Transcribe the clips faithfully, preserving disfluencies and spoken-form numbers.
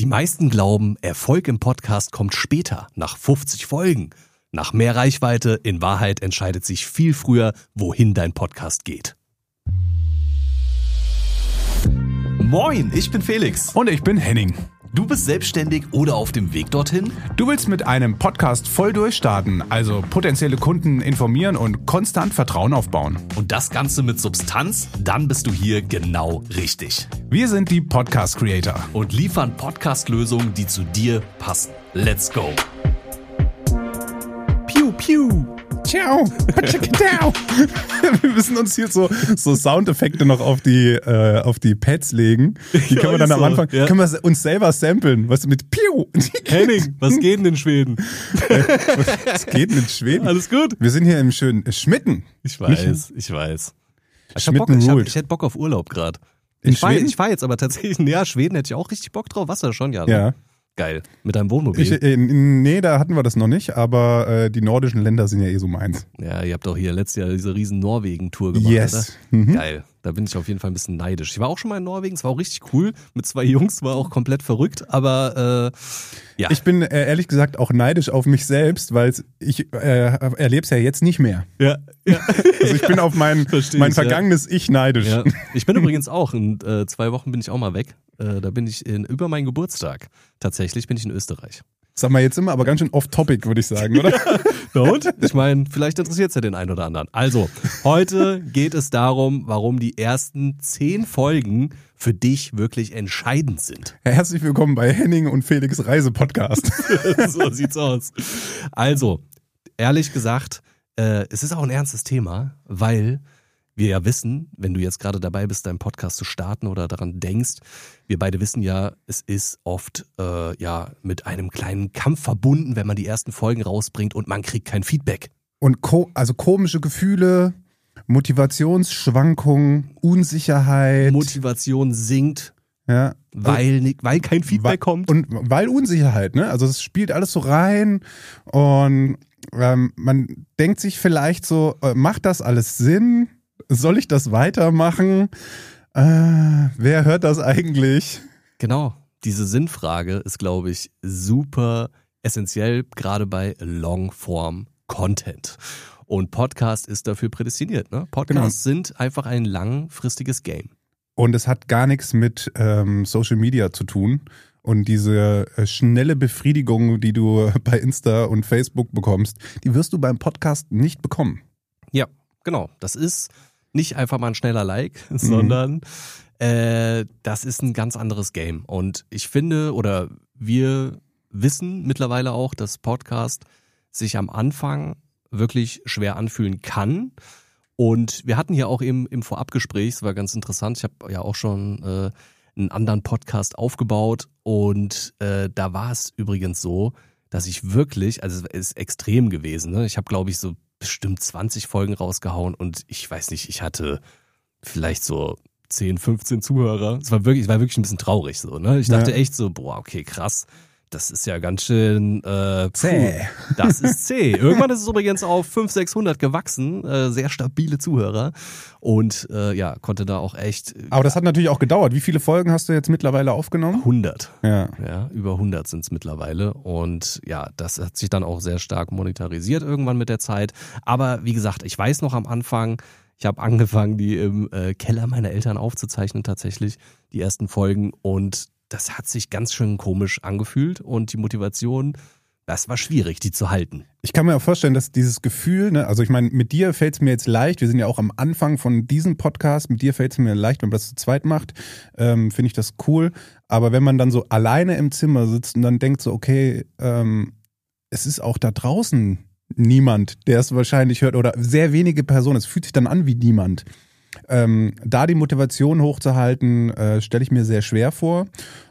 Die meisten glauben, Erfolg im Podcast kommt später, nach fünfzig Folgen. Nach mehr Reichweite, in Wahrheit entscheidet sich viel früher, wohin dein Podcast geht. Moin, ich bin Felix. Und ich bin Henning. Du bist selbstständig oder auf dem Weg dorthin? Du willst mit einem Podcast voll durchstarten, also potenzielle Kunden informieren und konstant Vertrauen aufbauen. Und das Ganze mit Substanz? Dann bist du hier genau richtig. Wir sind die Podcast Creator und liefern Podcast-Lösungen, die zu dir passen. Let's go! Piu, piu! Ciao! Ciao! Wir müssen uns hier so, so Soundeffekte noch auf die, äh, auf die Pads legen. Die können wir dann am Anfang, ja. können wir uns selber samplen, weißt du, mit Piu! Henning, was geht denn in Schweden? Was geht denn in Schweden? Alles gut? Wir sind hier im schönen Schmitten. Ich weiß, ich weiß. Ich, hab Bock, ich, hab, ich hätte Bock auf Urlaub gerade. In ich fahr, Schweden? Ich fahre jetzt aber tatsächlich, ja, Schweden hätte ich auch richtig Bock drauf. Wasser schon, ja. Ne? Ja. Geil. Mit deinem Wohnmobil. Ich, äh, nee, da hatten wir das noch nicht, aber äh, die nordischen Länder sind ja eh so meins. Ja, ihr habt doch hier letztes Jahr diese riesen Norwegen-Tour gemacht, yes. oder? Mhm. Geil. Da bin ich auf jeden Fall ein bisschen neidisch. Ich war auch schon mal in Norwegen, es war auch richtig cool. Mit zwei Jungs, war auch komplett verrückt, aber äh, ja. Ich bin äh, ehrlich gesagt auch neidisch auf mich selbst, weil ich äh, erlebe es ja jetzt nicht mehr. Ja. ja. Also ich bin auf mein, mein vergangenes ja. Ich neidisch. Ja. Ich bin übrigens auch, in äh, zwei Wochen bin ich auch mal weg. Äh, da bin ich in, über meinen Geburtstag. Tatsächlich bin ich in Österreich. Sag mal, jetzt sind wir aber ganz schön off-topic, würde ich sagen, oder? Na und? Ich meine, vielleicht interessiert es ja den einen oder anderen. Also, heute geht es darum, warum die ersten zehn Folgen für dich wirklich entscheidend sind. Herzlich willkommen bei Henning und Felix Reise-Podcast. So sieht's aus. Also, ehrlich gesagt, äh, es ist auch ein ernstes Thema, weil wir ja wissen, wenn du jetzt gerade dabei bist, deinen Podcast zu starten oder daran denkst, wir beide wissen ja, es ist oft äh, ja mit einem kleinen Kampf verbunden, wenn man die ersten Folgen rausbringt und man kriegt kein Feedback. Und ko- also komische Gefühle, Motivationsschwankungen, Unsicherheit. Motivation sinkt, ja. weil, weil kein Feedback weil, kommt. Und weil Unsicherheit, ne? Also es spielt alles so rein und ähm, man denkt sich vielleicht so, äh, macht das alles Sinn? Soll ich das weitermachen? Äh, wer hört das eigentlich? Genau, diese Sinnfrage ist, glaube ich, super essentiell, gerade bei Longform-Content. Und Podcast ist dafür prädestiniert. Ne? Podcasts genau. sind einfach ein langfristiges Game. Und es hat gar nichts mit ähm, Social Media zu tun. Und diese äh, schnelle Befriedigung, die du bei Insta und Facebook bekommst, die wirst du beim Podcast nicht bekommen. Ja, genau. Das ist nicht einfach mal ein schneller Like, mhm. sondern äh, das ist ein ganz anderes Game. Und ich finde, oder wir wissen mittlerweile auch, dass Podcast sich am Anfang wirklich schwer anfühlen kann. Und wir hatten hier auch eben im Vorabgespräch, es war ganz interessant, ich habe ja auch schon äh, einen anderen Podcast aufgebaut und äh, da war es übrigens so, dass ich wirklich, also es ist extrem gewesen, ne? Ich habe, glaube ich, so bestimmt zwanzig Folgen rausgehauen und ich weiß nicht, ich hatte vielleicht so zehn, fünfzehn Zuhörer. Es war wirklich, es war wirklich ein bisschen traurig so, ne? Ich dachte ja. echt so, boah, okay, krass. Das ist ja ganz schön äh, zäh. Das ist zäh. Irgendwann ist es übrigens auf fünfhundert, sechshundert gewachsen. Äh, sehr stabile Zuhörer. Und äh, ja, konnte da auch echt... Aber das hat natürlich auch gedauert. Wie viele Folgen hast du jetzt mittlerweile aufgenommen? hundert. Ja. Ja, über hundert sind es mittlerweile. Und ja, das hat sich dann auch sehr stark monetarisiert irgendwann mit der Zeit. Aber wie gesagt, ich weiß noch am Anfang... Ich habe angefangen, die im äh, Keller meiner Eltern aufzuzeichnen tatsächlich, die ersten Folgen. Und das hat sich ganz schön komisch angefühlt. Und die Motivation, das war schwierig, die zu halten. Ich kann mir auch vorstellen, dass dieses Gefühl, ne, also ich meine, mit dir fällt es mir jetzt leicht. Wir sind ja auch am Anfang von diesem Podcast. Mit dir fällt es mir leicht, wenn man das zu zweit macht. Ähm, finde ich das cool. Aber wenn man dann so alleine im Zimmer sitzt und dann denkt so, okay, ähm, es ist auch da draußen niemand, der es wahrscheinlich hört oder sehr wenige Personen. Es fühlt sich dann an wie niemand. Ähm, da die Motivation hochzuhalten, äh, stelle ich mir sehr schwer vor.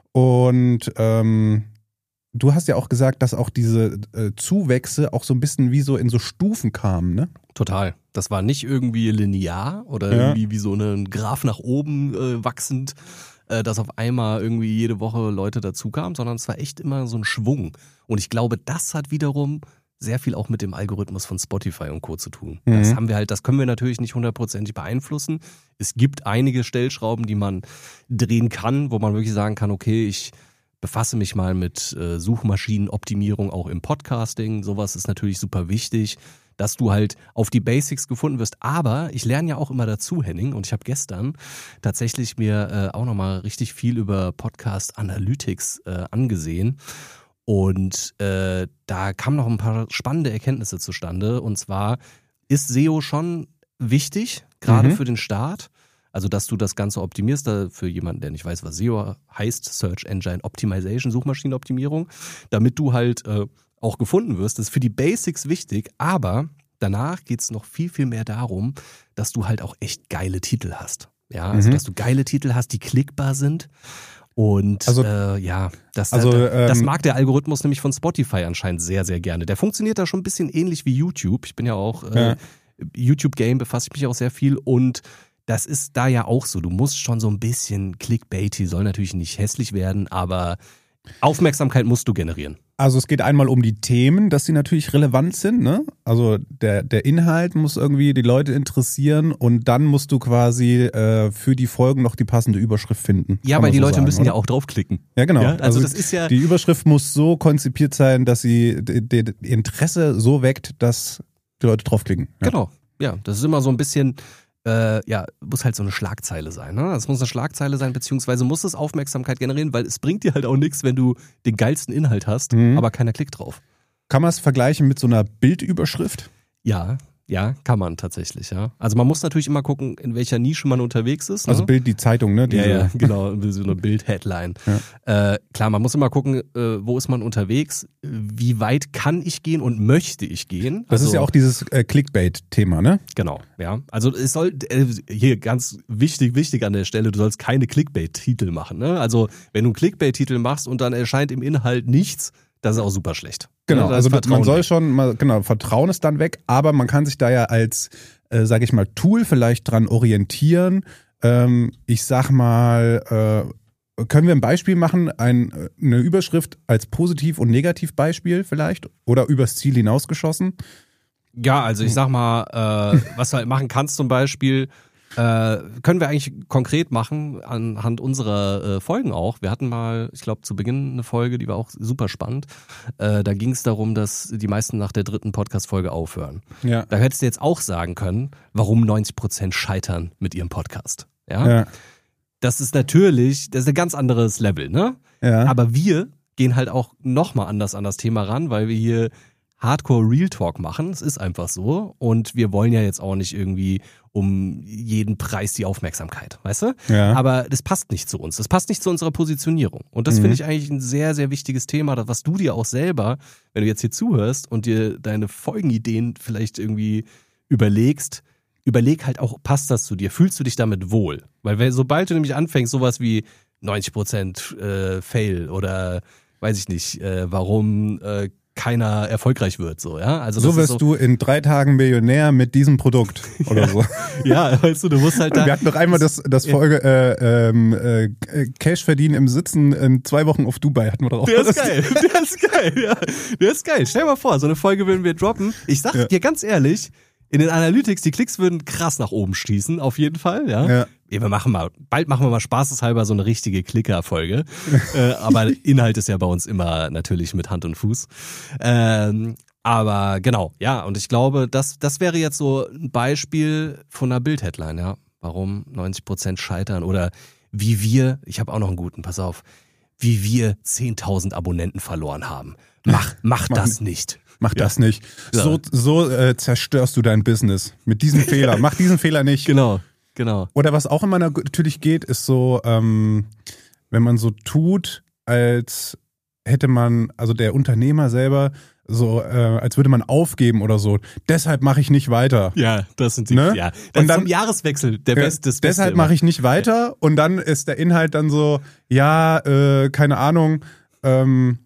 Und ähm, du hast ja auch gesagt, dass auch diese äh, Zuwächse auch so ein bisschen wie so in so Stufen kamen, ne? Total. Das war nicht irgendwie linear oder Ja. irgendwie wie so ein Graph nach oben äh, wachsend, äh, dass auf einmal irgendwie jede Woche Leute dazukamen, sondern es war echt immer so ein Schwung. Und ich glaube, das hat wiederum sehr viel auch mit dem Algorithmus von Spotify und Co. zu tun. Mhm. Das haben wir halt, das können wir natürlich nicht hundertprozentig beeinflussen. Es gibt einige Stellschrauben, die man drehen kann, wo man wirklich sagen kann, okay, ich befasse mich mal mit äh, Suchmaschinenoptimierung auch im Podcasting. Sowas ist natürlich super wichtig, dass du halt auf die Basics gefunden wirst. Aber ich lerne ja auch immer dazu, Henning. Und ich habe gestern tatsächlich mir äh, auch nochmal richtig viel über Podcast Analytics äh, angesehen. Und äh, da kamen noch ein paar spannende Erkenntnisse zustande. Und zwar ist S E O schon wichtig, gerade mhm. für den Start. Also, dass du das Ganze optimierst, da für jemanden, der nicht weiß, was S E O heißt, Search Engine Optimization, Suchmaschinenoptimierung, damit du halt äh, auch gefunden wirst. Das ist für die Basics wichtig, aber danach geht's noch viel, viel mehr darum, dass du halt auch echt geile Titel hast. Ja, also, mhm. dass du geile Titel hast, die klickbar sind. Und also, äh, ja, das, also, das, das ähm, mag der Algorithmus nämlich von Spotify anscheinend sehr, sehr gerne. Der funktioniert da schon ein bisschen ähnlich wie YouTube. Ich bin ja auch äh, ja. YouTube-Game, befasse ich mich auch sehr viel und das ist da ja auch so. Du musst schon so ein bisschen clickbaity, soll natürlich nicht hässlich werden, aber Aufmerksamkeit musst du generieren. Also es geht einmal um die Themen, dass sie natürlich relevant sind, ne? Also der, der Inhalt muss irgendwie die Leute interessieren und dann musst du quasi äh, für die Folgen noch die passende Überschrift finden. Ja, weil die so Leute sagen, müssen oder? ja auch draufklicken. Ja, genau. Ja, also, also das ist ja die Überschrift muss so konzipiert sein, dass sie das Interesse so weckt, dass die Leute draufklicken. Ja. Genau. Ja, das ist immer so ein bisschen Äh, ja, muss halt so eine Schlagzeile sein. Ne? Es muss eine Schlagzeile sein, beziehungsweise muss es Aufmerksamkeit generieren, weil es bringt dir halt auch nichts, wenn du den geilsten Inhalt hast, mhm. aber keiner klickt drauf. Kann man es vergleichen mit so einer Bildüberschrift? Ja, ja, kann man tatsächlich, ja. Also man muss natürlich immer gucken, in welcher Nische man unterwegs ist. Ne? Also Bild, die Zeitung, ne? Diese. Ja, ja, genau, so eine Bild-Headline. Ja. Äh, klar, man muss immer gucken, äh, wo ist man unterwegs, wie weit kann ich gehen und möchte ich gehen. Das also, ist ja auch dieses äh, Clickbait-Thema, ne? Genau, ja. Also es soll, äh, hier ganz wichtig, wichtig an der Stelle, du sollst keine Clickbait-Titel machen, ne? Also wenn du einen Clickbait-Titel machst und dann erscheint im Inhalt nichts, das ist auch super schlecht. Genau, ja, also man soll weg. schon, mal, genau, Vertrauen ist dann weg, aber man kann sich da ja als, äh, sag ich mal, Tool vielleicht dran orientieren. Ähm, ich sag mal, äh, können wir ein Beispiel machen, ein, eine Überschrift als Positiv- und Negativbeispiel vielleicht? Oder übers Ziel hinausgeschossen? Ja, also ich sag mal, äh, was du halt machen kannst zum Beispiel, Äh, können wir eigentlich konkret machen, anhand unserer äh, Folgen auch. Wir hatten mal, ich glaube, zu Beginn eine Folge, die war auch super spannend. Äh, da ging es darum, dass die meisten nach der dritten Podcast-Folge aufhören. Ja. Da hättest du jetzt auch sagen können, warum neunzig Prozent scheitern mit ihrem Podcast. Ja? Ja. Das ist natürlich, das ist ein ganz anderes Level, ne? Ja. Aber wir gehen halt auch nochmal anders an das Thema ran, weil wir hier Hardcore Real Talk machen. Es ist einfach so. Und wir wollen ja jetzt auch nicht irgendwie um jeden Preis die Aufmerksamkeit, weißt du? Ja. Aber das passt nicht zu uns. Das passt nicht zu unserer Positionierung. Und das mhm. finde ich eigentlich ein sehr, sehr wichtiges Thema, was du dir auch selber, wenn du jetzt hier zuhörst und dir deine Folgenideen vielleicht irgendwie überlegst, überleg halt auch, passt das zu dir? Fühlst du dich damit wohl? Weil sobald du nämlich anfängst, sowas wie neunzig Prozent äh, Fail oder weiß ich nicht, äh, warum äh, keiner erfolgreich wird, so, ja. Also so wirst so, du in drei Tagen Millionär mit diesem Produkt oder ja, so. Ja, weißt du, du musst halt da. Wir hatten noch einmal das, das Folge äh, äh, Cash verdienen im Sitzen in zwei Wochen auf Dubai hatten wir doch auch. Der ist geil, der ist geil, ja. Der ist geil. Stell dir mal vor, so eine Folge würden wir droppen. Ich sag ja. dir ganz ehrlich, in den Analytics, die Klicks würden krass nach oben schießen, auf jeden Fall, ja. Ja. Ja, wir machen mal, bald machen wir mal spaßeshalber so eine richtige Klicker-Folge. äh, aber Inhalt ist ja bei uns immer natürlich mit Hand und Fuß. Ähm, aber genau, ja, und ich glaube, das, das wäre jetzt so ein Beispiel von einer Bild-Headline, ja. Warum neunzig Prozent scheitern oder wie wir, ich habe auch noch einen guten, pass auf, wie wir zehntausend Abonnenten verloren haben. Mach, mach das nicht. Mach ja. das nicht. So, so äh, zerstörst du dein Business. Mit diesem Fehler. Mach diesen Fehler nicht. Genau. Genau. Oder was auch immer natürlich geht, ist so, ähm, wenn man so tut, als hätte man, also der Unternehmer selber, so, äh, als würde man aufgeben oder so. Deshalb mache ich nicht weiter. Ja, das sind die, ne? ja. Das und dann, ist zum Jahreswechsel der äh, beste. Das deshalb mache ich nicht weiter ja. Und dann ist der Inhalt dann so, ja, äh, keine Ahnung, ähm,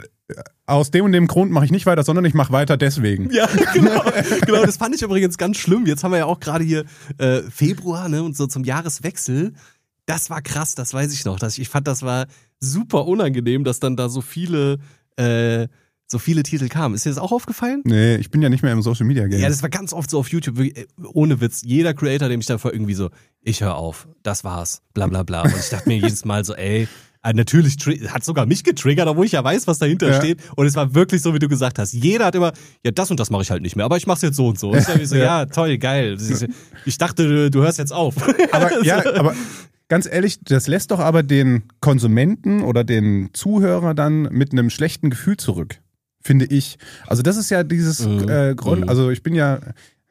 aus dem und dem Grund mache ich nicht weiter, sondern ich mache weiter deswegen. Ja, genau. Genau, das fand ich übrigens ganz schlimm. Jetzt haben wir ja auch gerade hier äh, Februar, ne, und so zum Jahreswechsel. Das war krass, das weiß ich noch. Dass ich, ich fand, das war super unangenehm, dass dann da so viele, äh, so viele Titel kamen. Ist dir das auch aufgefallen? Nee, ich bin ja nicht mehr im Social Media Game. Ja, das war ganz oft so auf YouTube, wirklich, ohne Witz. Jeder Creator, dem ich davor irgendwie so, ich höre auf, das war's, bla bla bla. Und ich dachte mir jedes Mal so, ey, äh, natürlich tri- hat sogar mich getriggert, obwohl ich ja weiß, was dahinter ja. steht. Und es war wirklich so, wie du gesagt hast. Jeder hat immer, ja, das und das mache ich halt nicht mehr, aber ich mach's jetzt so und so. Und ich dachte so, ja. ja, toll, geil. Ich dachte, du, du hörst jetzt auf. Aber ja, aber ganz ehrlich, das lässt doch aber den Konsumenten oder den Zuhörer dann mit einem schlechten Gefühl zurück, finde ich. Also das ist ja dieses mhm. äh, Grund, also ich bin ja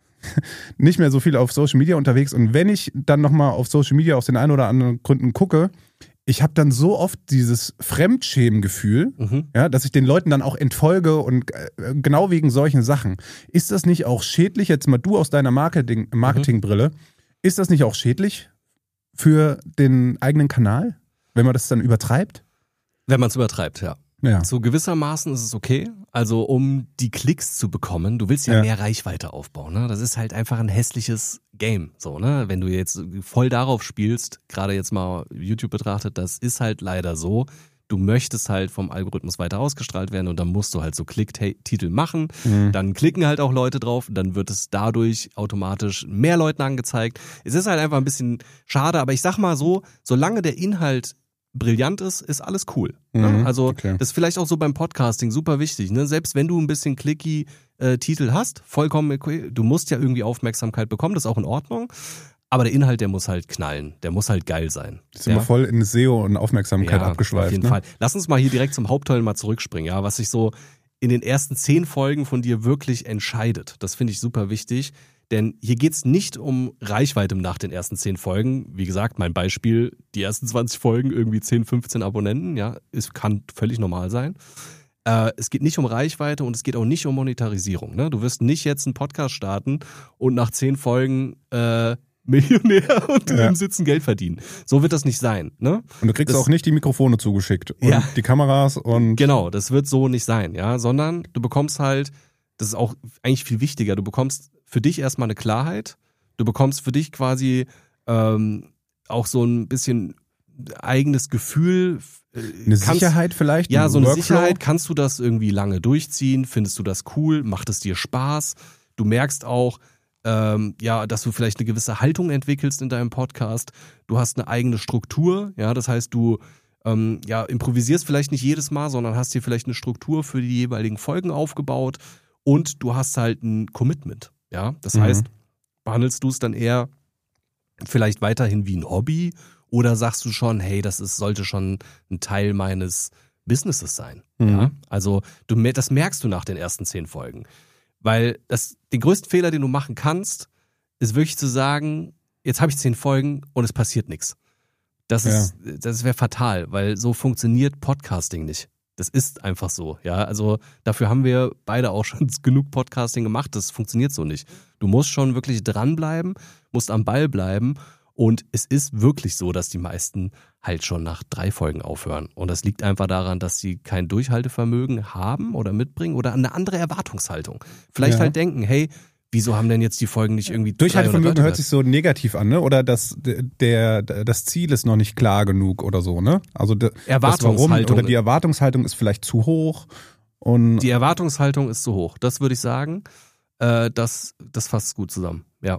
nicht mehr so viel auf Social Media unterwegs und wenn ich dann nochmal auf Social Media aus den ein oder anderen Gründen gucke, ich habe dann so oft dieses Fremdschämengefühl, mhm. ja, dass ich den Leuten dann auch entfolge und äh, genau wegen solchen Sachen. Ist das nicht auch schädlich, jetzt mal du aus deiner Marketing, Marketingbrille, mhm. ist das nicht auch schädlich für den eigenen Kanal, wenn man das dann übertreibt? Wenn man es übertreibt, ja. Ja. So gewissermaßen ist es okay. Also um die Klicks zu bekommen, du willst ja, ja mehr Reichweite aufbauen. Ne? Das ist halt einfach ein hässliches Game. So, ne? Wenn du jetzt voll darauf spielst, gerade jetzt mal YouTube betrachtet, das ist halt leider so. Du möchtest halt vom Algorithmus weiter ausgestrahlt werden und dann musst du halt so Klicktitel machen. Mhm. Dann klicken halt auch Leute drauf und dann wird es dadurch automatisch mehr Leuten angezeigt. Es ist halt einfach ein bisschen schade, aber ich sag mal so, solange der Inhalt brillant ist, ist alles cool. Mhm, ne? Also okay. Das ist vielleicht auch so beim Podcasting super wichtig. Ne? Selbst wenn du ein bisschen clicky äh, Titel hast, vollkommen okay, du musst ja irgendwie Aufmerksamkeit bekommen, das ist auch in Ordnung. Aber der Inhalt, der muss halt knallen, der muss halt geil sein. Das ist ja immer voll in S E O und Aufmerksamkeit ja, abgeschweift. Auf jeden ne? Fall. Lass uns mal hier direkt zum Hauptteil mal zurückspringen, ja, was sich so in den ersten zehn Folgen von dir wirklich entscheidet. Das finde ich super wichtig. Denn hier geht's nicht um Reichweite nach den ersten zehn Folgen. Wie gesagt, mein Beispiel, die ersten zwanzig Folgen, irgendwie zehn, fünfzehn Abonnenten, ja, es kann völlig normal sein. Äh, es geht nicht um Reichweite und es geht auch nicht um Monetarisierung. Ne? Du wirst nicht jetzt einen Podcast starten und nach zehn Folgen äh, Millionär und ja. im Sitzen Geld verdienen. So wird das nicht sein. Ne? Und du kriegst das, auch nicht die Mikrofone zugeschickt und ja. die Kameras und... Genau, das wird so nicht sein, ja, sondern du bekommst halt, das ist auch eigentlich viel wichtiger, du bekommst für dich erstmal eine Klarheit, du bekommst für dich quasi ähm, auch so ein bisschen eigenes Gefühl. Äh, eine kannst, Sicherheit vielleicht? Ja, so eine Workflow? Sicherheit, kannst du das irgendwie lange durchziehen, findest du das cool, macht es dir Spaß, du merkst auch, ähm, ja, dass du vielleicht eine gewisse Haltung entwickelst in deinem Podcast, du hast eine eigene Struktur, ja, das heißt, du ähm, ja, improvisierst vielleicht nicht jedes Mal, sondern hast dir vielleicht eine Struktur für die jeweiligen Folgen aufgebaut und du hast halt ein Commitment. Ja, das mhm. heißt, behandelst du es dann eher vielleicht weiterhin wie ein Hobby oder sagst du schon, hey, das ist, sollte schon ein Teil meines Businesses sein? Mhm. Ja, also du, das merkst du nach den ersten zehn Folgen. Weil das, den größten Fehler, den du machen kannst, ist wirklich zu sagen, jetzt habe ich zehn Folgen und es passiert nichts. Das ist, ja. das wäre fatal, weil so funktioniert Podcasting nicht. Das ist einfach so, ja. Also dafür haben wir beide auch schon genug Podcasting gemacht. Das funktioniert so nicht. Du musst schon wirklich dranbleiben, musst am Ball bleiben. Und es ist wirklich so, dass die meisten halt schon nach drei Folgen aufhören. Und das liegt einfach daran, dass sie kein Durchhaltevermögen haben oder mitbringen oder eine andere Erwartungshaltung. Vielleicht ja. halt denken, hey, wieso haben denn jetzt die Folgen nicht irgendwie Durchhaltevermögen hört sich so negativ an, ne? Oder das, der, das Ziel ist noch nicht klar genug oder so, ne? Also der, Erwartungshaltung. Das Warum, oder die Erwartungshaltung ist vielleicht zu hoch. Und die Erwartungshaltung ist zu hoch. Das würde ich sagen. Äh, das, das fasst gut zusammen. Ja.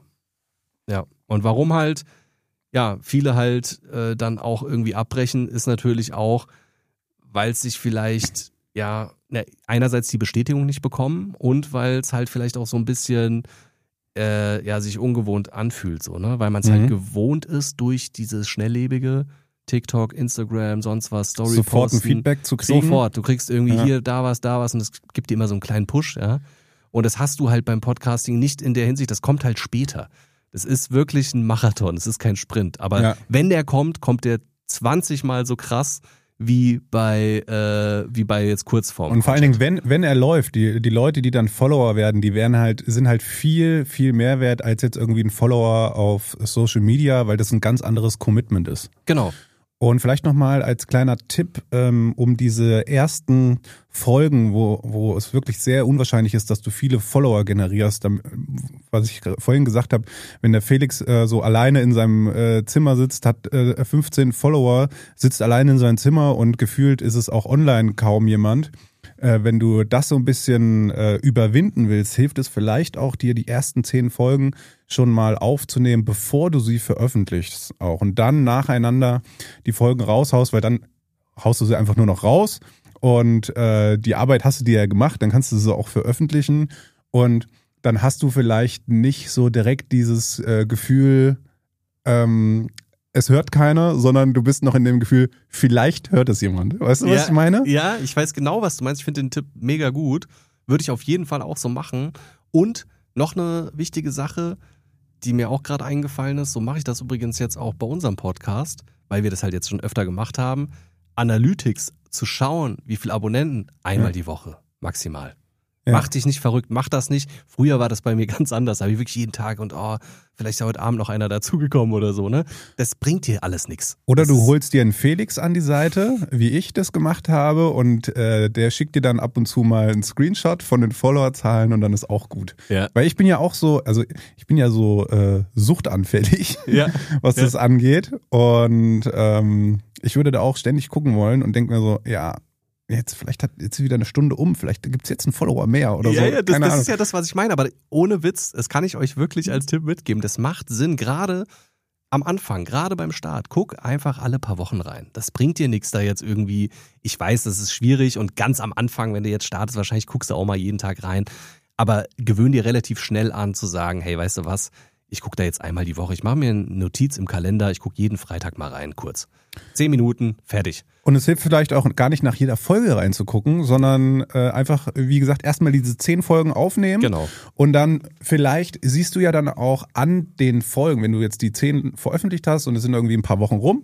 Ja. Und warum halt, ja, viele halt äh, dann auch irgendwie abbrechen, ist natürlich auch, weil es sich vielleicht, ja, ne, einerseits die Bestätigung nicht bekommen und weil es halt vielleicht auch so ein bisschen äh, ja, sich ungewohnt anfühlt, so, ne? Weil man es mhm. halt gewohnt ist durch dieses schnelllebige TikTok, Instagram, sonst was, Story Sofort posten. ein Feedback zu kriegen. Sofort, du kriegst irgendwie ja. hier, da was, da was und es gibt dir immer so einen kleinen Push, ja. Und das hast du halt beim Podcasting nicht in der Hinsicht, das kommt halt später. Das ist wirklich ein Marathon, es ist kein Sprint. Aber ja. wenn der kommt, kommt der zwanzig Mal so krass wie bei äh, wie bei jetzt Kurzform. Und vor allen Dingen, wenn wenn er läuft, die die Leute, die dann Follower werden, die werden halt sind halt viel viel mehr wert als jetzt irgendwie ein Follower auf Social Media, weil das ein ganz anderes Commitment ist. Genau. Und vielleicht nochmal als kleiner Tipp, ähm, um diese ersten Folgen, wo, wo es wirklich sehr unwahrscheinlich ist, dass du viele Follower generierst, dann, was ich vorhin gesagt habe, wenn der Felix äh, so alleine in seinem äh, Zimmer sitzt, hat äh, fünfzehn Follower, sitzt alleine in seinem Zimmer und gefühlt ist es auch online kaum jemand. Äh, wenn du das so ein bisschen äh, überwinden willst, hilft es vielleicht auch, dir die ersten zehn Folgen schon mal aufzunehmen, bevor du sie veröffentlichst auch. Und dann nacheinander die Folgen raushaust, weil dann haust du sie einfach nur noch raus und äh, die Arbeit hast du dir ja gemacht, dann kannst du sie auch veröffentlichen und dann hast du vielleicht nicht so direkt dieses äh, Gefühl, ähm, es hört keiner, sondern du bist noch in dem Gefühl, vielleicht hört es jemand. Weißt du, was ja, ich meine? Ja, ich weiß genau, was du meinst. Ich finde den Tipp mega gut. Würde ich auf jeden Fall auch so machen. Und noch eine wichtige Sache, die mir auch gerade eingefallen ist, so mache ich das übrigens jetzt auch bei unserem Podcast, weil wir das halt jetzt schon öfter gemacht haben, Analytics zu schauen, wie viele Abonnenten, einmal ja. die Woche maximal. Ja. Mach dich nicht verrückt, mach das nicht. Früher war das bei mir ganz anders, da habe ich wirklich jeden Tag und oh, vielleicht ist ja heute Abend noch einer dazugekommen oder so, ne? Das bringt dir alles nichts. Oder das du holst dir einen Felix an die Seite, wie ich das gemacht habe und äh, der schickt dir dann ab und zu mal einen Screenshot von den Followerzahlen und dann ist auch gut. Ja. Weil ich bin ja auch so, also ich bin ja so äh, suchtanfällig, ja. was ja. das angeht und ähm, ich würde da auch ständig gucken wollen und denke mir so, ja, jetzt vielleicht hat jetzt wieder eine Stunde um, vielleicht gibt es jetzt einen Follower mehr oder ja, so. Ja, das, Keine das Ahnung. ist ja das, was ich meine, aber ohne Witz, das kann ich euch wirklich als Tipp mitgeben. Das macht Sinn, gerade am Anfang, gerade beim Start. Guck einfach alle paar Wochen rein. Das bringt dir nichts da jetzt irgendwie, ich weiß, das ist schwierig und ganz am Anfang, wenn du jetzt startest, wahrscheinlich guckst du auch mal jeden Tag rein, aber gewöhn dir relativ schnell an zu sagen, hey, weißt du was, ich gucke da jetzt einmal die Woche, ich mache mir eine Notiz im Kalender, ich gucke jeden Freitag mal rein, kurz. Zehn Minuten, fertig. Und es hilft vielleicht auch gar nicht nach jeder Folge reinzugucken, sondern äh, einfach, wie gesagt, erstmal diese zehn Folgen aufnehmen. Genau. Und dann vielleicht siehst du ja dann auch an den Folgen, wenn du jetzt die zehn veröffentlicht hast und es sind irgendwie ein paar Wochen rum,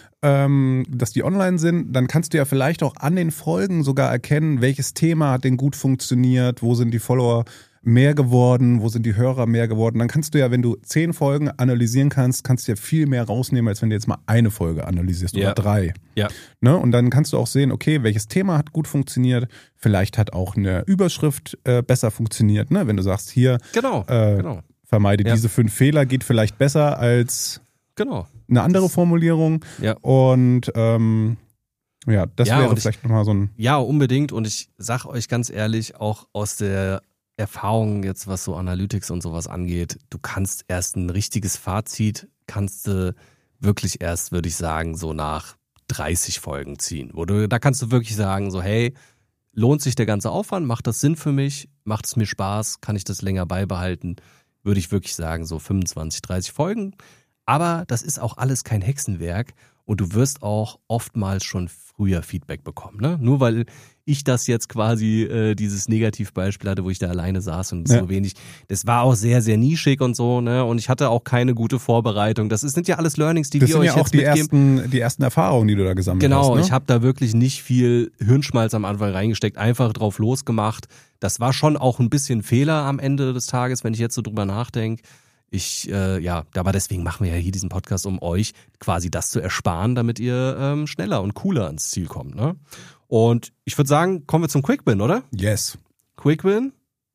ähm, dass die online sind, dann kannst du ja vielleicht auch an den Folgen sogar erkennen, welches Thema hat denn gut funktioniert, wo sind die Follower mehr geworden, wo sind die Hörer mehr geworden. Dann kannst du ja, wenn du zehn Folgen analysieren kannst, kannst du ja viel mehr rausnehmen, als wenn du jetzt mal eine Folge analysierst ja. oder drei. Ja. Ne? Und dann kannst du auch sehen, okay, welches Thema hat gut funktioniert. Vielleicht hat auch eine Überschrift äh, besser funktioniert. Ne? Wenn du sagst, hier genau. Äh, genau. vermeide ja. diese fünf Fehler, geht vielleicht besser als genau. eine andere Formulierung. Ja. Und ähm, ja, das ja, wäre vielleicht nochmal so ein... Ja, unbedingt. Und ich sag euch ganz ehrlich, auch aus der Erfahrung jetzt, was so Analytics und sowas angeht, du kannst erst ein richtiges Fazit, kannst du wirklich erst, würde ich sagen, so nach dreißig Folgen ziehen. Wo du, da kannst du wirklich sagen, so hey, lohnt sich der ganze Aufwand, macht das Sinn für mich, macht es mir Spaß, kann ich das länger beibehalten, würde ich wirklich sagen, so fünfundzwanzig, dreißig Folgen. Aber das ist auch alles kein Hexenwerk und du wirst auch oftmals schon früher Feedback bekommen. Ne? Nur weil ich das jetzt quasi, äh, dieses Negativbeispiel hatte, wo ich da alleine saß und ja. so wenig, das war auch sehr, sehr nischig und so, ne? Und ich hatte auch keine gute Vorbereitung. Das sind ja alles Learnings, die das wir sind euch ja auch jetzt die mitgeben. Ersten, die ersten Erfahrungen, die du da gesammelt genau, hast. Genau, ne? Ich habe da wirklich nicht viel Hirnschmalz am Anfang reingesteckt, einfach drauf losgemacht. Das war schon auch ein bisschen Fehler am Ende des Tages, wenn ich jetzt so drüber nachdenke. Ich, äh, ja, aber deswegen machen wir ja hier diesen Podcast, um euch quasi das zu ersparen, damit ihr ähm, schneller und cooler ans Ziel kommt, ne? Und ich würde sagen, kommen wir zum Quick-Win, oder? Yes. Quick-Win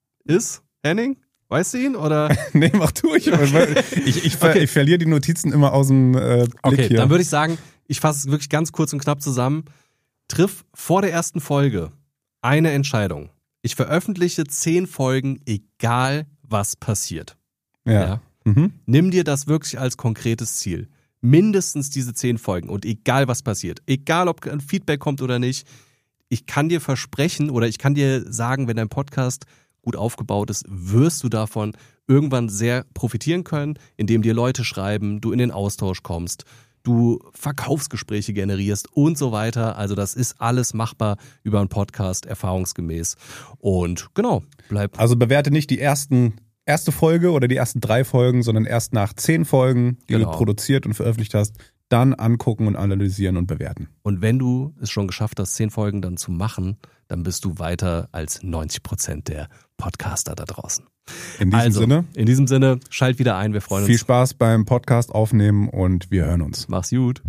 ist Henning? Weißt du ihn? Oder? Nee, mach du. Ich, ich, ich, ver- Okay. ich verliere die Notizen immer aus dem äh, Blick Okay, hier. dann würde ich sagen, ich fasse es wirklich ganz kurz und knapp zusammen. Triff vor der ersten Folge eine Entscheidung. Ich veröffentliche zehn Folgen, egal was passiert. Ja. Ja? Mhm. Nimm dir das wirklich als konkretes Ziel. Mindestens diese zehn Folgen und egal was passiert, egal ob ein Feedback kommt oder nicht, ich kann dir versprechen oder ich kann dir sagen, wenn dein Podcast gut aufgebaut ist, wirst du davon irgendwann sehr profitieren können, indem dir Leute schreiben, du in den Austausch kommst, du Verkaufsgespräche generierst und so weiter. Also das ist alles machbar über einen Podcast, erfahrungsgemäß. Und genau, bleib. Also bewerte nicht die ersten erste Folge oder die ersten drei Folgen, sondern erst nach zehn Folgen, die Genau. du produziert und veröffentlicht hast, dann angucken und analysieren und bewerten. Und wenn du es schon geschafft hast, zehn Folgen dann zu machen, dann bist du weiter als neunzig Prozent der Podcaster da draußen. In diesem also, Sinne, in diesem Sinne, schalt wieder ein, wir freuen viel uns. Spaß beim Podcast aufnehmen und wir hören uns. Mach's gut.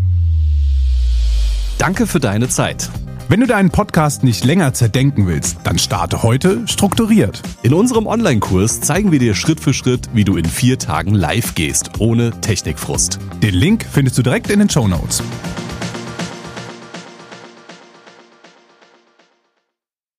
Danke für deine Zeit. Wenn du deinen Podcast nicht länger zerdenken willst, dann starte heute strukturiert. In unserem Online-Kurs zeigen wir dir Schritt für Schritt, wie du in vier Tagen live gehst, ohne Technikfrust. Den Link findest du direkt in den Shownotes.